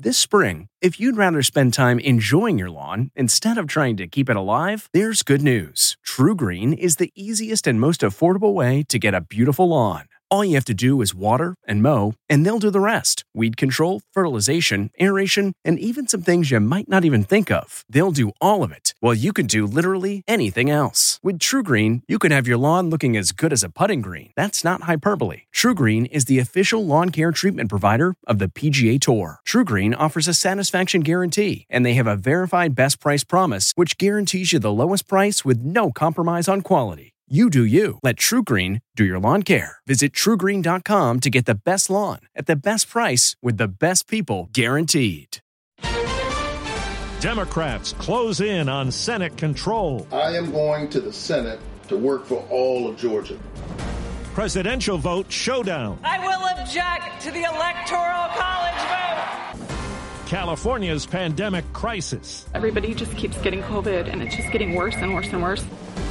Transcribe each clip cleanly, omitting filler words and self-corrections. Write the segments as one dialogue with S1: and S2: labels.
S1: This spring, if you'd rather spend time enjoying your lawn instead of trying to keep it alive, there's good news. TruGreen is the easiest and most affordable way to get a beautiful lawn. All you have to do is water and mow, and they'll do the rest. Weed control, fertilization, aeration, and even some things you might not even think of. They'll do all of it, while you can do literally anything else. With TruGreen, you can have your lawn looking as good as a putting green. That's not hyperbole. TruGreen is the official lawn care treatment provider of the PGA Tour. TruGreen offers a satisfaction guarantee, and they have a verified best price promise, which guarantees you the lowest price with no compromise on quality. You do you. Let TruGreen do your lawn care. Visit TruGreen.com to get the best lawn at the best price with the best people guaranteed.
S2: Democrats close in on Senate control.
S3: I am going to the Senate to work for all of Georgia.
S2: Presidential vote showdown.
S4: I will object to the Electoral College vote.
S2: California's pandemic crisis.
S5: Everybody just keeps getting COVID, and it's just getting worse and worse and worse.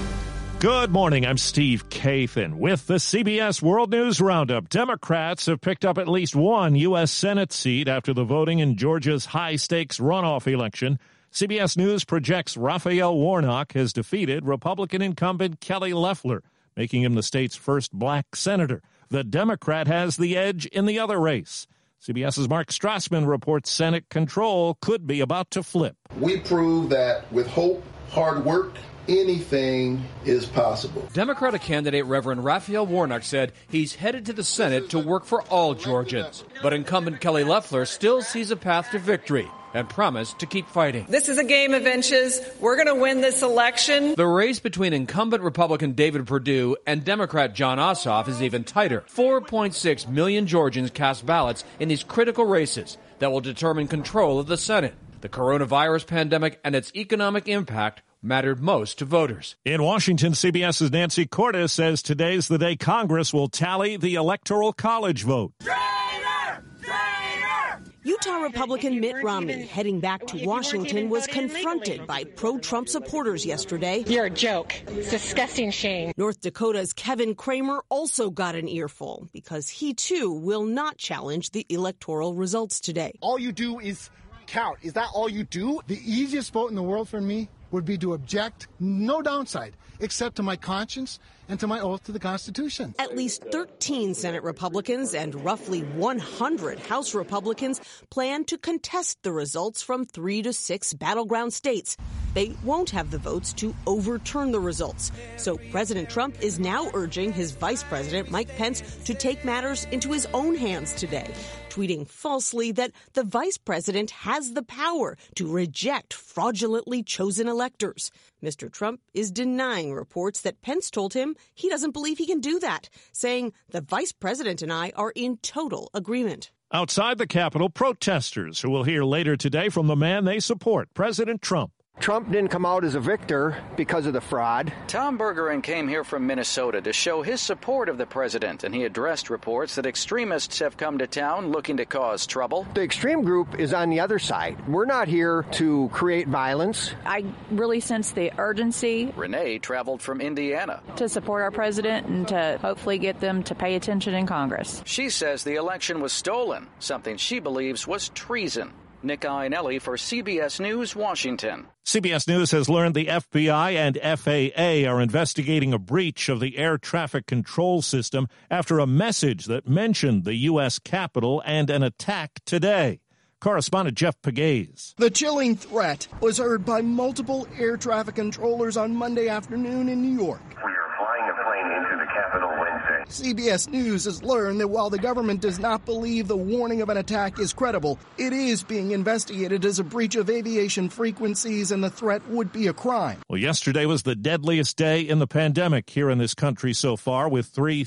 S2: Good morning, I'm Steve Kathan with the CBS World News Roundup. Democrats have picked up at least one U.S. Senate seat after the voting in Georgia's high-stakes runoff election. CBS News projects Raphael Warnock has defeated Republican incumbent Kelly Loeffler, making him the state's first black senator. The Democrat has the edge in the other race. CBS's Mark Strassman reports Senate control could be about to flip.
S3: We prove that with hope, hard work, anything is possible.
S6: Democratic candidate Reverend Raphael Warnock said he's headed to the Senate to work for all Georgians. But incumbent Kelly Loeffler still sees a path to victory and promised to keep fighting.
S4: This is a game of inches. We're going to win this election.
S6: The race between incumbent Republican David Perdue and Democrat Jon Ossoff is even tighter. 4.6 million Georgians cast ballots in these critical races that will determine control of the Senate. The coronavirus pandemic and its economic impact mattered most to voters.
S2: In Washington, CBS's Nancy Cordes says today's the day Congress will tally the Electoral College vote.
S7: Traitor! Traitor! Utah Republican Mitt Romney, heading back to Washington, was confronted by pro-Trump supporters yesterday.
S8: You're a joke. It's a disgusting shame.
S7: North Dakota's Kevin Cramer also got an earful because he, too, will not challenge the electoral results today.
S9: All you do is count. Is that all you do? The easiest vote in the world for me would be to object, no downside, except to my conscience and to my oath to the Constitution.
S7: At least 13 Senate Republicans and roughly 100 House Republicans plan to contest the results from 3 to 6 battleground states. They won't have the votes to overturn the results. So President Trump is now urging his Vice President, Mike Pence, to take matters into his own hands today, tweeting falsely that the Vice President has the power to reject fraudulently chosen electors. Mr. Trump is denying reports that Pence told him he doesn't believe he can do that, saying the Vice President and I are in total agreement.
S2: Outside the Capitol, protesters who will hear later today from the man they support, President Trump.
S10: Trump didn't come out as a victor because of the fraud.
S11: Tom Bergeron came here from Minnesota to show his support of the president, and he addressed reports that extremists have come to town looking to cause trouble.
S10: The extreme group is on the other side. We're not here to create violence.
S5: I really sense the urgency.
S11: Renee traveled from Indiana
S5: to support our president and to hopefully get them to pay attention in Congress.
S11: She says the election was stolen, something she believes was treason. Nick Iannelli for CBS News, Washington.
S2: CBS News has learned the FBI and FAA are investigating a breach of the air traffic control system after a message that mentioned the U.S. Capitol and an attack today. Correspondent Jeff Pegues.
S12: The chilling threat was heard by multiple air traffic controllers on Monday afternoon in New York.
S13: We are flying a plane into the Capitol Wednesday.
S12: CBS News has learned that while the government does not believe the warning of an attack is credible, it is being investigated as a breach of aviation frequencies and the threat would be a crime.
S2: Well, yesterday was the deadliest day in the pandemic here in this country so far, with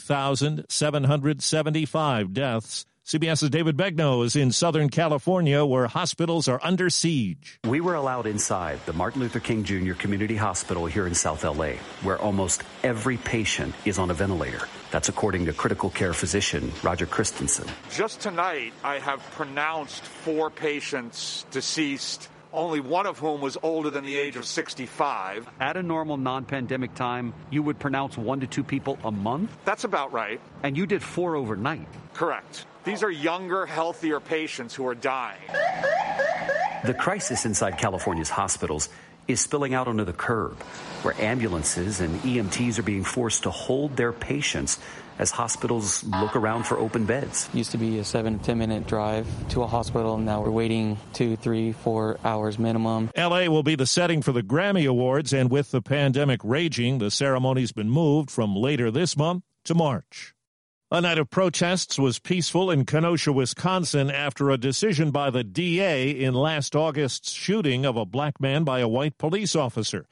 S2: 3,775 deaths. CBS's David Begnaud is in Southern California, where hospitals are under siege.
S14: We were allowed inside the Martin Luther King Jr. Community Hospital here in South L.A., where almost every patient is on a ventilator. That's according to critical care physician Roger Christensen.
S15: Just tonight, I have pronounced 4 patients deceased, only one of whom was older than the age of 65.
S14: At a normal non-pandemic time, you would pronounce 1 to 2 people a month?
S15: That's about right.
S14: And you did 4 overnight.
S15: Correct. These are younger, healthier patients who are dying.
S14: The crisis inside California's hospitals is spilling out onto the curb, where ambulances and EMTs are being forced to hold their patients as hospitals look around for open beds.
S16: Used to be a 7-10 minute drive to a hospital. Now we're waiting 2, 3, 4 hours minimum.
S2: L.A. will be the setting for the Grammy Awards, and with the pandemic raging, the ceremony's been moved from later this month to March. A night of protests was peaceful in Kenosha, Wisconsin, after a decision by the DA in last August's shooting of a black man by a white police officer.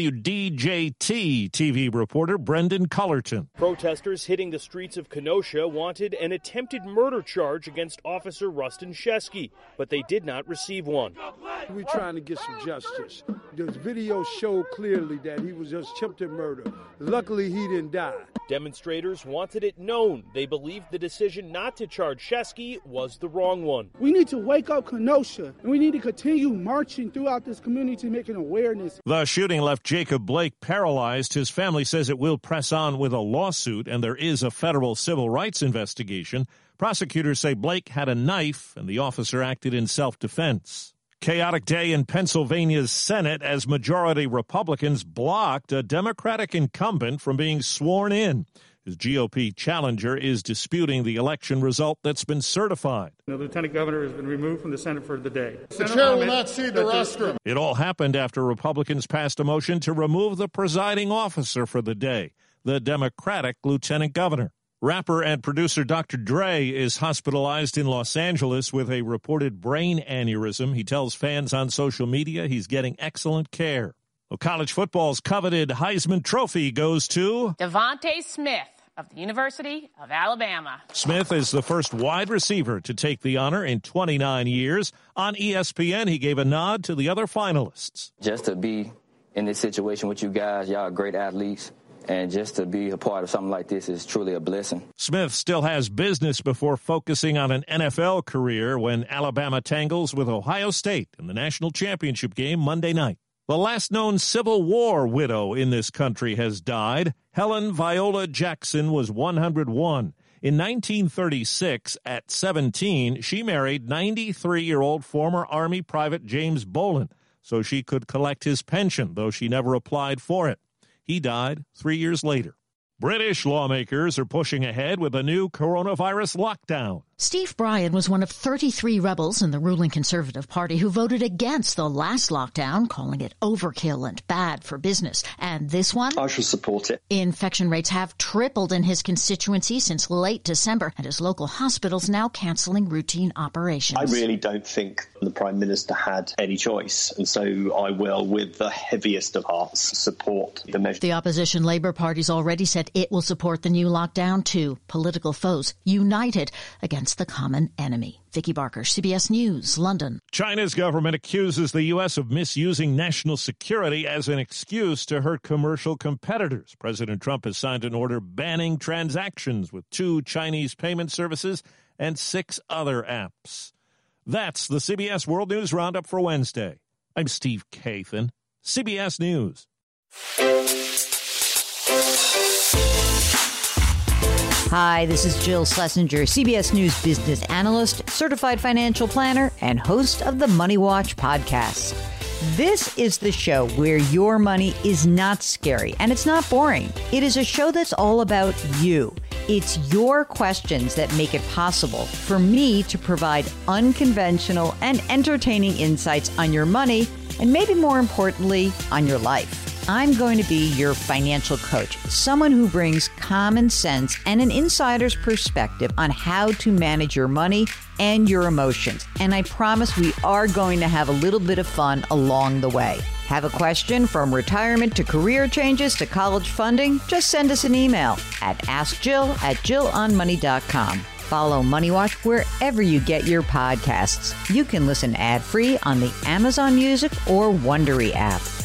S2: WDJT TV reporter Brendan Cullerton.
S17: Protesters hitting the streets of Kenosha wanted an attempted murder charge against Officer Rustin Sheskey, but they did not receive one.
S18: We're trying to get some justice. The video showed clearly that he was just attempted murder. Luckily, he didn't die.
S17: Demonstrators wanted it known they believed the decision not to charge Sheskey was the wrong one.
S19: We need to wake up Kenosha, and we need to continue marching throughout this community, making awareness.
S2: The shooting left Jacob Blake paralyzed. His family says it will press on with a lawsuit, and there is a federal civil rights investigation. Prosecutors say Blake had a knife, and the officer acted in self-defense. Chaotic day in Pennsylvania's Senate as majority Republicans blocked a Democratic incumbent from being sworn in. His GOP challenger is disputing the election result that's been certified.
S20: The lieutenant governor has been removed from the Senate for the day.
S9: The chair will not see the rostrum.
S2: It all happened after Republicans passed a motion to remove the presiding officer for the day, the Democratic lieutenant governor. Rapper and producer Dr. Dre is hospitalized in Los Angeles with a reported brain aneurysm. He tells fans on social media he's getting excellent care. Well, college football's coveted Heisman Trophy goes to
S21: Devontae Smith of the University of Alabama.
S2: Smith is the first wide receiver to take the honor in 29 years. On ESPN, he gave a nod to the other finalists.
S22: Just to be in this situation with you guys, y'all are great athletes, and just to be a part of something like this is truly a blessing.
S2: Smith still has business before focusing on an NFL career when Alabama tangles with Ohio State in the national championship game Monday night. The last known Civil War widow in this country has died. Helen Viola Jackson was 101. In 1936, at 17, she married 93-year-old former Army Private James Boland so she could collect his pension, though she never applied for it. He died 3 years later. British lawmakers are pushing ahead with a new coronavirus lockdown.
S23: Steve Bryan was one of 33 rebels in the ruling Conservative Party who voted against the last lockdown, calling it overkill and bad for business. And this one?
S24: I shall support it.
S23: Infection rates have tripled in his constituency since late December, and his local hospitals now canceling routine operations.
S24: I really don't think the Prime Minister had any choice, and so I will, with the heaviest of hearts, support the measure.
S23: The opposition Labour Party's already said it will support the new lockdown too. Political foes united against the common enemy. Vicky Barker, CBS News, London.
S2: China's government accuses the U.S. of misusing national security as an excuse to hurt commercial competitors. President Trump has signed an order banning transactions with 2 Chinese payment services and 6 other apps. That's the CBS World News Roundup for Wednesday. I'm Steve Kathan, CBS News.
S25: Hi, this is Jill Schlesinger, CBS News business analyst, certified financial planner, and host of the Money Watch podcast. This is the show where your money is not scary and it's not boring. It is a show that's all about you. It's your questions that make it possible for me to provide unconventional and entertaining insights on your money and maybe more importantly, on your life. I'm going to be your financial coach, someone who brings common sense and an insider's perspective on how to manage your money and your emotions. And I promise we are going to have a little bit of fun along the way. Have a question from retirement to career changes to college funding? Just send us an email at askjill@jillonmoney.com. Follow Money Watch wherever you get your podcasts. You can listen ad-free on the Amazon Music or Wondery app.